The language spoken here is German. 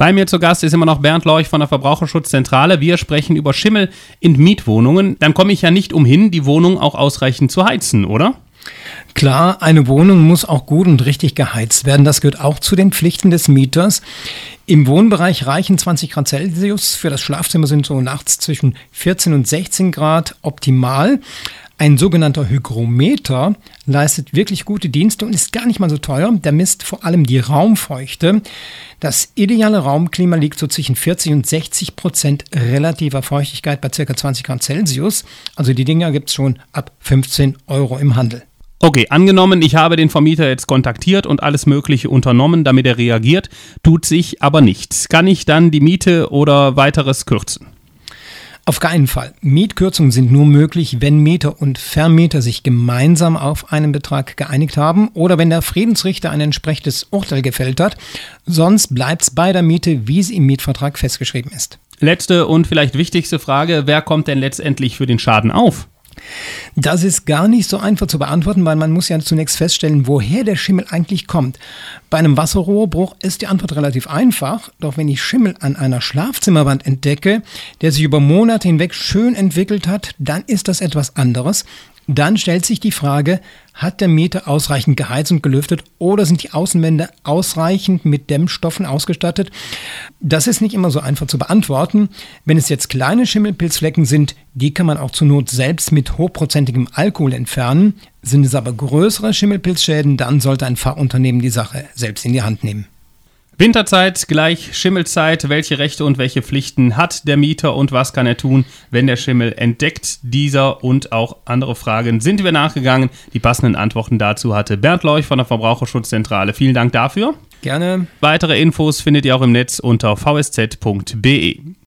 Bei mir zu Gast ist immer noch Bernd Lorch von der Verbraucherschutzzentrale. Wir sprechen über Schimmel in Mietwohnungen. Dann komme ich ja nicht umhin, die Wohnung auch ausreichend zu heizen, oder? Klar, eine Wohnung muss auch gut und richtig geheizt werden. Das gehört auch zu den Pflichten des Mieters. Im Wohnbereich reichen 20 Grad Celsius. Für das Schlafzimmer sind so nachts zwischen 14 und 16 Grad optimal. Ein sogenannter Hygrometer leistet wirklich gute Dienste und ist gar nicht mal so teuer. Der misst vor allem die Raumfeuchte. Das ideale Raumklima liegt so zwischen 40 und 60% relativer Feuchtigkeit bei ca. 20 Grad Celsius. Also die Dinger gibt es schon ab 15 € im Handel. Okay, angenommen, ich habe den Vermieter jetzt kontaktiert und alles Mögliche unternommen, damit er reagiert, tut sich aber nichts. Kann ich dann die Miete oder weiteres kürzen? Auf keinen Fall. Mietkürzungen sind nur möglich, wenn Mieter und Vermieter sich gemeinsam auf einen Betrag geeinigt haben oder wenn der Friedensrichter ein entsprechendes Urteil gefällt hat. Sonst bleibt es bei der Miete, wie sie im Mietvertrag festgeschrieben ist. Letzte und vielleicht wichtigste Frage, wer kommt denn letztendlich für den Schaden auf? Das ist gar nicht so einfach zu beantworten, weil man muss ja zunächst feststellen, woher der Schimmel eigentlich kommt. Bei einem Wasserrohrbruch ist die Antwort relativ einfach, doch wenn ich Schimmel an einer Schlafzimmerwand entdecke, der sich über Monate hinweg schön entwickelt hat, dann ist das etwas anderes. Dann stellt sich die Frage, hat der Mieter ausreichend geheizt und gelüftet oder sind die Außenwände ausreichend mit Dämmstoffen ausgestattet? Das ist nicht immer so einfach zu beantworten. Wenn es jetzt kleine Schimmelpilzflecken sind, die kann man auch zur Not selbst mit hochprozentigem Alkohol entfernen. Sind es aber größere Schimmelpilzschäden, dann sollte ein Fachunternehmen die Sache selbst in die Hand nehmen. Winterzeit gleich Schimmelzeit. Welche Rechte und welche Pflichten hat der Mieter und was kann er tun, wenn der Schimmel entdeckt? Dieser und auch andere Fragen sind wir nachgegangen. Die passenden Antworten dazu hatte Bernd Lorch von der Verbraucherschutzzentrale. Vielen Dank dafür. Gerne. Weitere Infos findet ihr auch im Netz unter vsz.be.